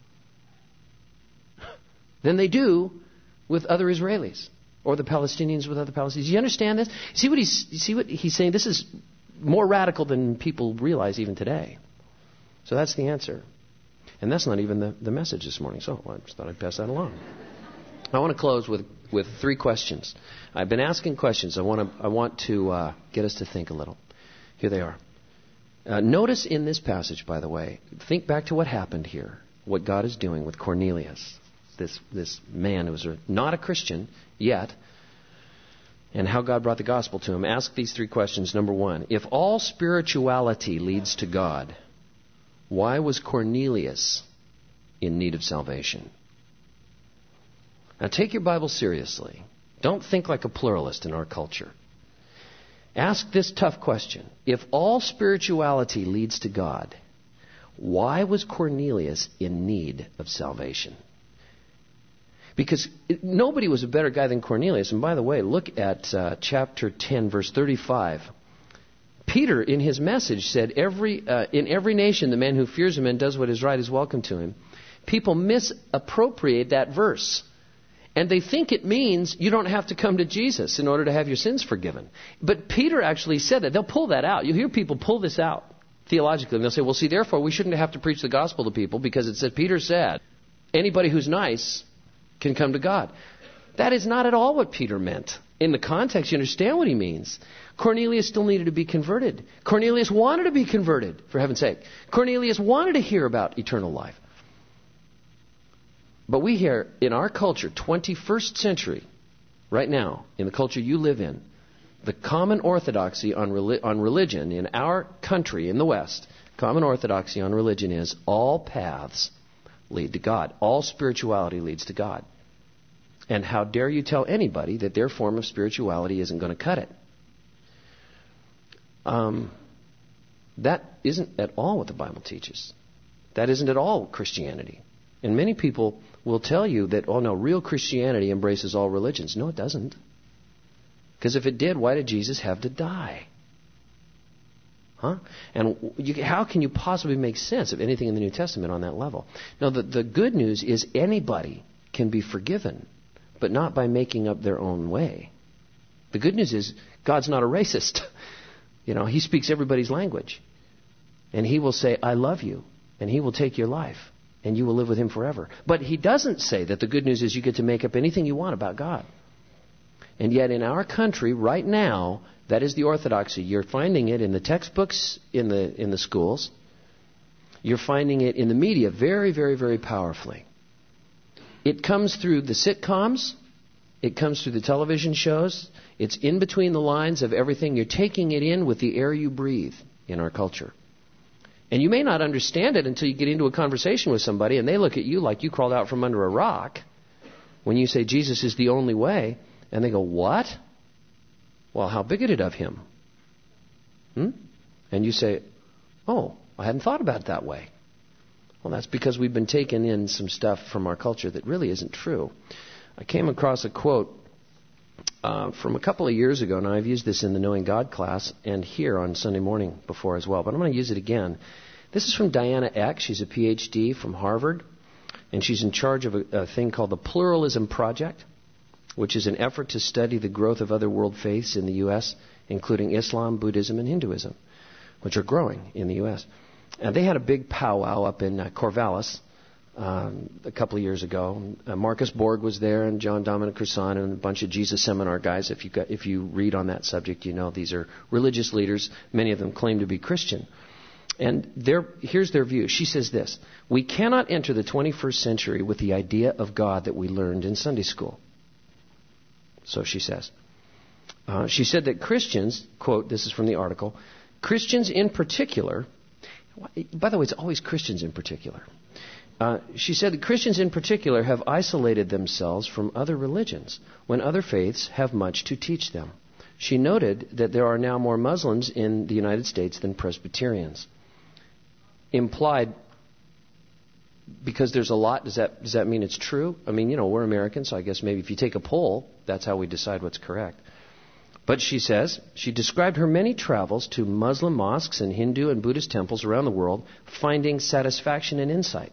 than they do with other Israelis or the Palestinians with other Palestinians. Do you understand this? See what he's saying? This is more radical than people realize even today. So that's the answer. And that's not even the message this morning. So I just thought I'd pass that along. I want to close with 3 questions. I've been asking questions. I want to get us to think a little. Here they are. Notice in this passage, by the way, think back to what happened here, what God is doing with Cornelius, this man who was not a Christian yet, and how God brought the gospel to him. Ask these 3 questions. Number 1, if all spirituality leads to God, why was Cornelius in need of salvation? Now take your Bible seriously. Don't think like a pluralist in our culture. Ask this tough question. If all spirituality leads to God, why was Cornelius in need of salvation? Because nobody was a better guy than Cornelius. And by the way, look at chapter 10, verse 35. Peter, in his message, said, in every nation, the man who fears him and does what is right is welcome to him. people misappropriate that verse. And they think it means you don't have to come to Jesus in order to have your sins forgiven. But Peter actually said that. They'll pull that out. You'll hear people pull this out theologically. And they'll say, well, see, therefore, we shouldn't have to preach the gospel to people because it said, Peter said, anybody who's nice can come to God. That is not at all what Peter meant. In the context, you understand what he means. Cornelius still needed to be converted. Cornelius wanted to be converted, for heaven's sake. Cornelius wanted to hear about eternal life. But we hear in our culture, 21st century, right now, in the culture you live in, the common orthodoxy on religion in our country, in the West, common orthodoxy on religion is all paths lead to God. All spirituality leads to God. And how dare you tell anybody that their form of spirituality isn't going to cut it? That isn't at all what the Bible teaches. That isn't at all Christianity. And many people will tell you that, oh no, real Christianity embraces all religions. No, it doesn't. Because if it did, why did Jesus have to die? Huh? And how can you possibly make sense of anything in the New Testament on that level? Now, the good news is anybody can be forgiven, but not by making up their own way. The good news is God's not a racist. He speaks everybody's language. And He will say, I love you. And He will take your life. And you will live with Him forever. But He doesn't say that the good news is you get to make up anything you want about God. And yet in our country right now, that is the orthodoxy. You're finding it in the textbooks in the schools. You're finding it in the media very, very, very powerfully. It comes through the sitcoms. It comes through the television shows. It's in between the lines of everything. You're taking it in with the air you breathe in our culture. And you may not understand it until you get into a conversation with somebody and they look at you like you crawled out from under a rock when you say Jesus is the only way. And they go, what? Well, how bigoted of him. And you say, oh, I hadn't thought about it that way. Well, that's because we've been taking in some stuff from our culture that really isn't true. I came across a quote from a couple of years ago. Now, I've used this in the Knowing God class and here on Sunday morning before as well, but I'm going to use it again. This is from Diana Eck. She's a PhD from Harvard, and she's in charge of a thing called the Pluralism Project, which is an effort to study the growth of other world faiths in the U.S., including Islam, Buddhism, and Hinduism, which are growing in the U.S. And they had a big powwow up in Corvallis a couple of years ago. Marcus Borg was there, and John Dominic Cruzan, and a bunch of Jesus Seminar guys. If you read on that subject, you know these are religious leaders. Many of them claim to be Christian. And here's their view. She says this: we cannot enter the 21st century with the idea of God that we learned in Sunday school. So she says. She said that Christians, quote, this is from the article, Christians in particular, by the way, it's always Christians in particular. She said that Christians in particular have isolated themselves from other religions when other faiths have much to teach them. She noted that there are now more Muslims in the United States than Presbyterians. Implied, because there's a lot, does that mean it's true? I mean, we're Americans, so I guess maybe if you take a poll, that's how we decide what's correct. But she says, she described her many travels to Muslim mosques and Hindu and Buddhist temples around the world, finding satisfaction and insight.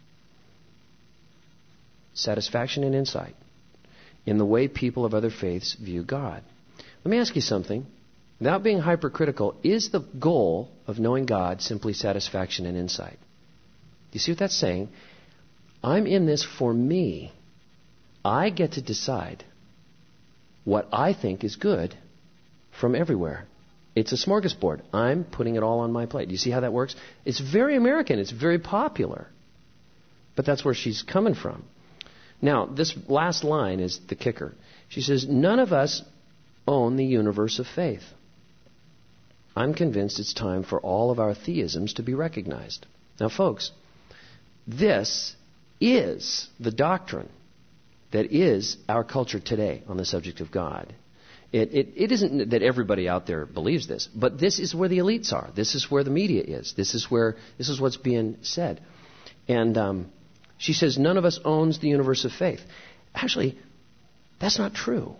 Satisfaction and insight in the way people of other faiths view God. Let me ask you something. Without being hypercritical, is the goal of knowing God simply satisfaction and insight? Do you see what that's saying? I'm in this for me. I get to decide what I think is good from everywhere. It's a smorgasbord. I'm putting it all on my plate. Do you see how that works? It's very American. It's very popular. But that's where she's coming from. Now, this last line is the kicker. She says, none of us own the universe of faith. I'm convinced it's time for all of our theisms to be recognized. Now, folks, this is the doctrine that is our culture today on the subject of God. It isn't that everybody out there believes this, but this is where the elites are. This is where the media is. This is what's being said. And she says none of us owns the universe of faith. Actually, that's not true.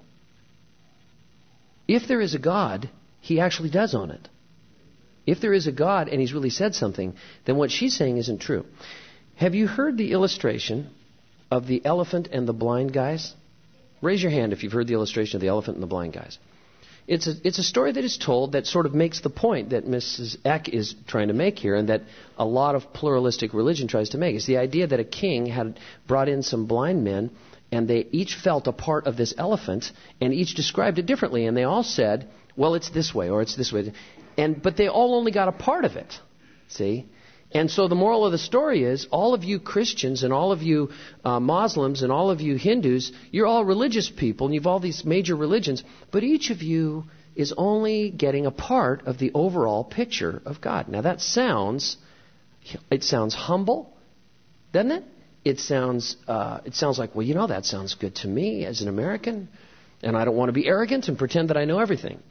If there is a God, He actually does own it. If there is a God and He's really said something, then what she's saying isn't true. Have you heard the illustration of the elephant and the blind guys? Raise your hand if you've heard the illustration of the elephant and the blind guys. It's a story that is told that sort of makes the point that Mrs. Eck is trying to make here, and that a lot of pluralistic religion tries to make. It's the idea that a king had brought in some blind men, and they each felt a part of this elephant, and each described it differently, and they all said, well, it's this way, or it's this way. But they all only got a part of it, see? And so the moral of the story is, all of you Christians and all of you Muslims and all of you Hindus, you're all religious people and you've all these major religions, but each of you is only getting a part of the overall picture of God. Now that sounds humble, doesn't it? It sounds like, well, that sounds good to me as an American, and I don't want to be arrogant and pretend that I know everything.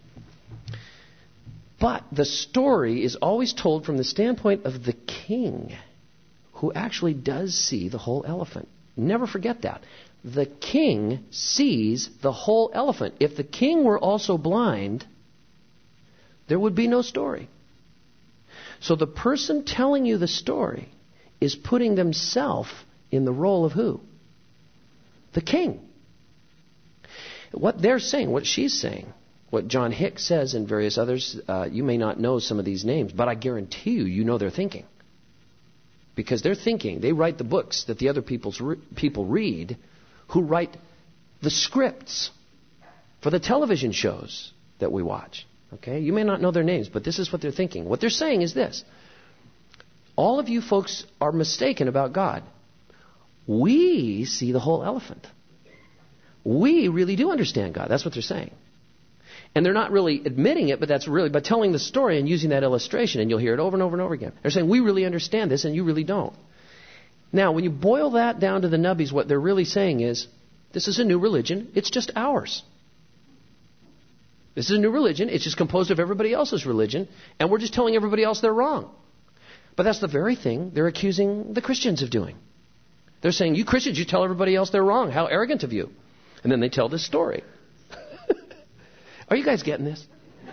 But the story is always told from the standpoint of the king, who actually does see the whole elephant. Never forget that. The king sees the whole elephant. If the king were also blind, there would be no story. So the person telling you the story is putting themselves in the role of who? The king. What they're saying, what she's saying, what John Hick says and various others, you may not know some of these names, but I guarantee you know their thinking. Because they're thinking, they write the books that the other people read, who write the scripts for the television shows that we watch. Okay? You may not know their names, but this is what they're thinking. What they're saying is this: all of you folks are mistaken about God. We see the whole elephant. We really do understand God. That's what they're saying. And they're not really admitting it, but that's really by telling the story and using that illustration, and you'll hear it over and over and over again. They're saying, we really understand this, and you really don't. Now, when you boil that down to the nubbies, what they're really saying is, this is a new religion. It's just ours. This is a new religion. It's just composed of everybody else's religion, and we're just telling everybody else they're wrong. But that's the very thing they're accusing the Christians of doing. They're saying, you Christians, you tell everybody else they're wrong. How arrogant of you. And then they tell this story. Are you guys getting this?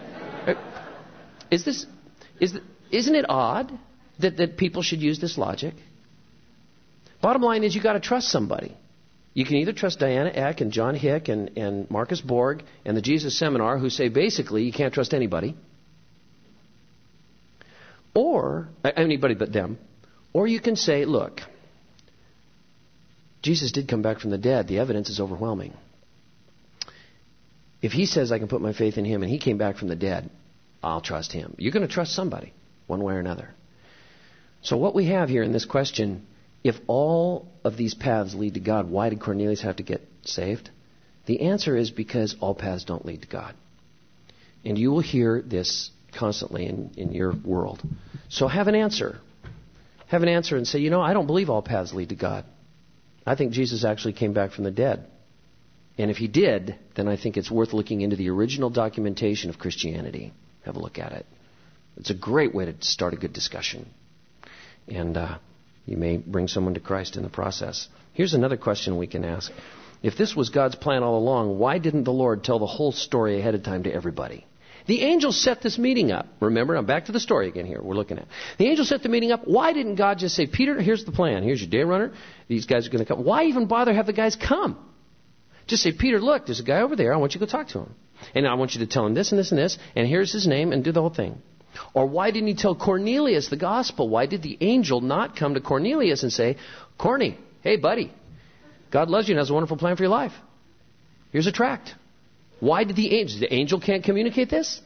Isn't it odd that people should use this logic? Bottom line is, you got to trust somebody. You can either trust Diana Eck and John Hick and Marcus Borg and the Jesus Seminar, who say basically you can't trust anybody, or anybody but them. Or you can say, look, Jesus did come back from the dead. The evidence is overwhelming. If he says I can put my faith in him and he came back from the dead, I'll trust him. You're going to trust somebody, one way or another. So what we have here in this question, if all of these paths lead to God, why did Cornelius have to get saved? The answer is because all paths don't lead to God. And you will hear this constantly in your world. So have an answer. Have an answer and say, I don't believe all paths lead to God. I think Jesus actually came back from the dead. And if he did, then I think it's worth looking into the original documentation of Christianity. Have a look at it. It's a great way to start a good discussion. And you may bring someone to Christ in the process. Here's another question we can ask. If this was God's plan all along, why didn't the Lord tell the whole story ahead of time to everybody? The angel set this meeting up. Remember, I'm back to the story again here we're looking at. The angel set the meeting up. Why didn't God just say, Peter, here's the plan. Here's your day runner. These guys are going to come. Why even bother have the guys come? Just say, Peter, look, there's a guy over there. I want you to go talk to him. And I want you to tell him this and this and this. And here's his name, and do the whole thing. Or why didn't he tell Cornelius the gospel? Why did the angel not come to Cornelius and say, Corny, hey, buddy, God loves you and has a wonderful plan for your life. Here's a tract. Why did the angel can't communicate this?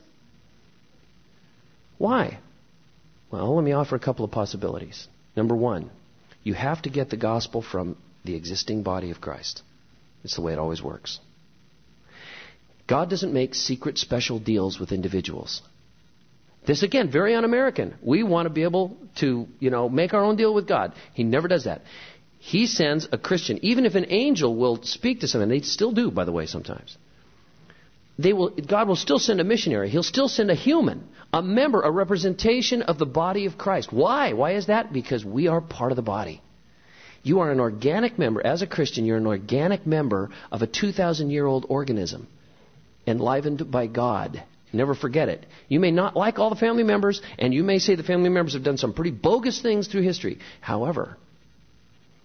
Why? Well, let me offer a couple of possibilities. Number one, you have to get the gospel from the existing body of Christ. It's the way it always works. God doesn't make secret special deals with individuals. This, again, very un-American. We want to be able to, make our own deal with God. He never does that. He sends a Christian. Even if an angel will speak to someone, they still do, by the way, sometimes. God will still send a missionary. He'll still send a human, a member, a representation of the body of Christ. Why? Why is that? Because we are part of the body. You are an organic member. As a Christian, you're an organic member of a 2,000-year-old organism, enlivened by God. Never forget it. You may not like all the family members, and you may say the family members have done some pretty bogus things through history. However,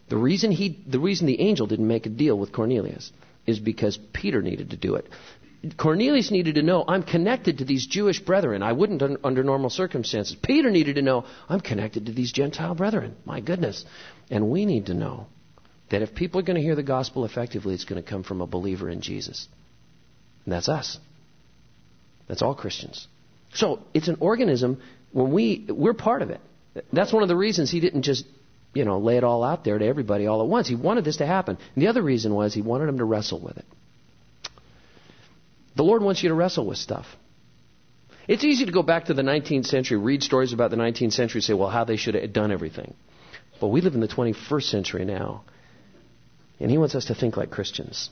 The reason the angel didn't make a deal with Cornelius is because Peter needed to do it. Cornelius needed to know, I'm connected to these Jewish brethren. I wouldn't under normal circumstances. Peter needed to know, I'm connected to these Gentile brethren. My goodness. And we need to know that if people are going to hear the gospel effectively, it's going to come from a believer in Jesus. And that's us. That's all Christians. So it's an organism when we're part of it. That's one of the reasons he didn't just, lay it all out there to everybody all at once. He wanted this to happen. And the other reason was he wanted them to wrestle with it. The Lord wants you to wrestle with stuff. It's easy to go back to the 19th century, read stories about the 19th century, say, well, how they should have done everything. But we live in the 21st century now. And he wants us to think like Christians.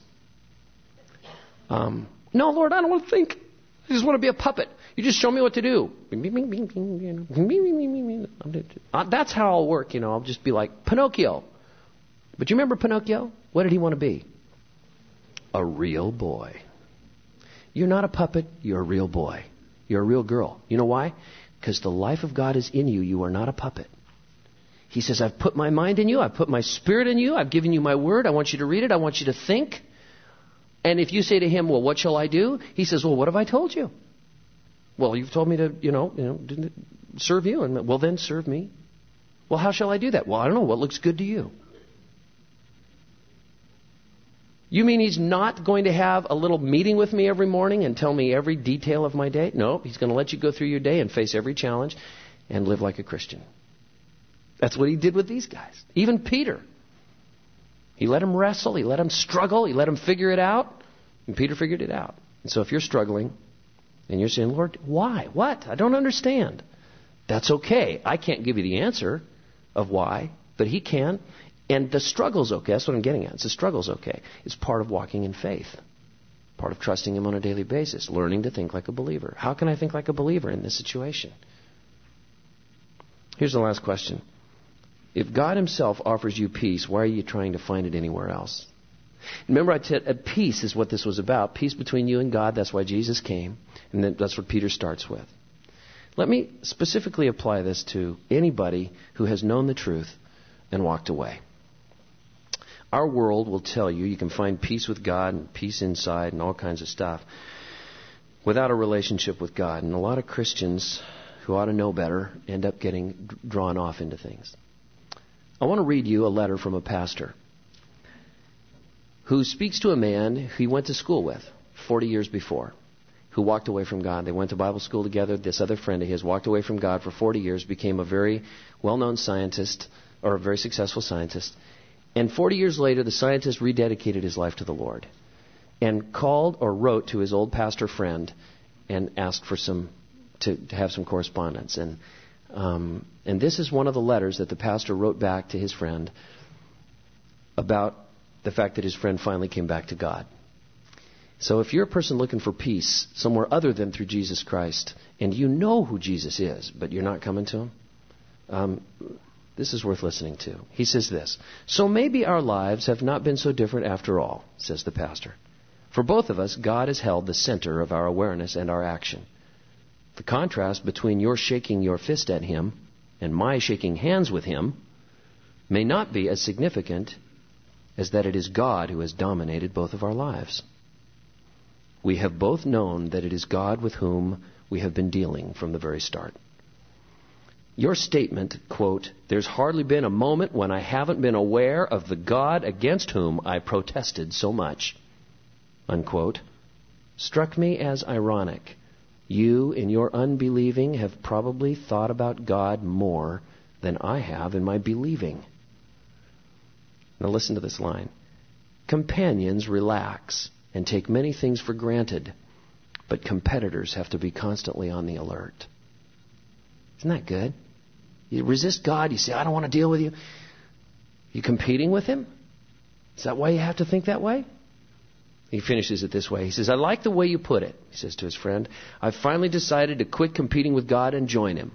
No, Lord, I don't want to think. I just want to be a puppet. You just show me what to do. That's how I'll work, I'll just be like Pinocchio. But you remember Pinocchio? What did he want to be? A real boy. You're not a puppet. You're a real boy. You're a real girl. You know why? Because the life of God is in you. You are not a puppet. He says, I've put my mind in you. I've put my spirit in you. I've given you my word. I want you to read it. I want you to think. And if you say to him, well, what shall I do? He says, well, what have I told you? Well, you've told me to, serve you. And well, then serve me. Well, how shall I do that? Well, I don't know. What looks good to you? You mean he's not going to have a little meeting with me every morning and tell me every detail of my day? No, he's going to let you go through your day and face every challenge and live like a Christian. That's what he did with these guys. Even Peter. He let him wrestle. He let him struggle. He let him figure it out. And Peter figured it out. And so if you're struggling and you're saying, Lord, why? What? I don't understand. That's okay. I can't give you the answer of why, but he can. And the struggle's okay. That's what I'm getting at. The struggle's okay. It's part of walking in faith. Part of trusting him on a daily basis. Learning to think like a believer. How can I think like a believer in this situation? Here's the last question. If God himself offers you peace, why are you trying to find it anywhere else? Remember I said peace is what this was about. Peace between you and God. That's why Jesus came. And that's what Peter starts with. Let me specifically apply this to anybody who has known the truth and walked away. Our world will tell you you can find peace with God and peace inside and all kinds of stuff without a relationship with God. And a lot of Christians who ought to know better end up getting drawn off into things. I want to read you a letter from a pastor who speaks to a man he went to school with 40 years before, who walked away from God. They went to Bible school together. This other friend of his walked away from God for 40 years, became a very well-known scientist, or a very successful scientist. And 40 years later, the scientist rededicated his life to the Lord and called or wrote to his old pastor friend and asked for to have some correspondence. And this is one of the letters that the pastor wrote back to his friend about the fact that his friend finally came back to God. So if you're a person looking for peace somewhere other than through Jesus Christ, and you know who Jesus is, but you're not coming to him, this is worth listening to. He says this, so maybe our lives have not been so different after all, says the pastor. For both of us, God has held the center of our awareness and our action. The contrast between your shaking your fist at him and my shaking hands with him may not be as significant as that it is God who has dominated both of our lives. We have both known that it is God with whom we have been dealing from the very start. Your statement, quote, there's hardly been a moment when I haven't been aware of the God against whom I protested so much, unquote, struck me as ironic. You, in your unbelieving, have probably thought about God more than I have in my believing. Now listen to this line. Companions relax and take many things for granted, but competitors have to be constantly on the alert. Isn't that good? You resist God, you say, I don't want to deal with you. You competing with him? Is that why you have to think that way? He finishes it this way. He says, I like the way you put it, he says to his friend. I've finally decided to quit competing with God and join him.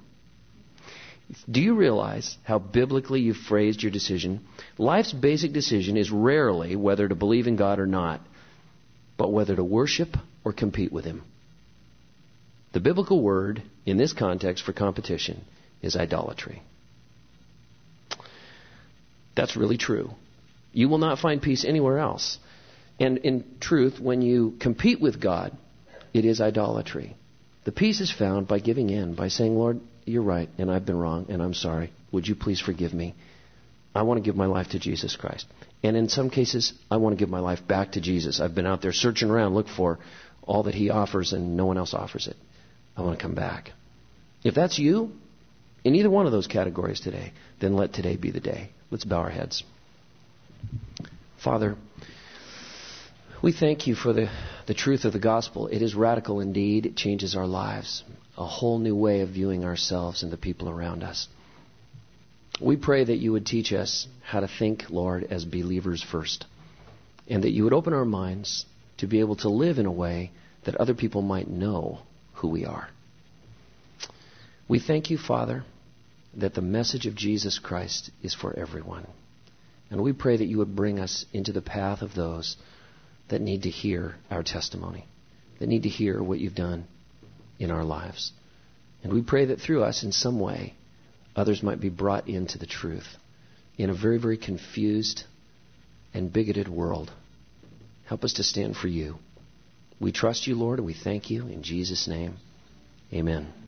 Do you realize how biblically you've phrased your decision? Life's basic decision is rarely whether to believe in God or not, but whether to worship or compete with him. The biblical word in this context for competition is idolatry. That's really true. You will not find peace anywhere else. And in truth, when you compete with God, it is idolatry. The peace is found by giving in, by saying, Lord, you're right, and I've been wrong, and I'm sorry. Would you please forgive me? I want to give my life to Jesus Christ. And in some cases, I want to give my life back to Jesus. I've been out there searching around, look for all that He offers, and no one else offers it. I want to come back. If that's you, in either one of those categories today, then let today be the day. Let's bow our heads. Father, we thank you for the truth of the gospel. It is radical indeed. It changes our lives. A whole new way of viewing ourselves and the people around us. We pray that you would teach us how to think, Lord, as believers first. And that you would open our minds to be able to live in a way that other people might know who we are. We thank you, Father, that the message of Jesus Christ is for everyone. And we pray that you would bring us into the path of those that need to hear our testimony, that need to hear what you've done in our lives. And we pray that through us, in some way, others might be brought into the truth in a very, very confused and bigoted world. Help us to stand for you. We trust you, Lord, and we thank you. In Jesus' name, amen.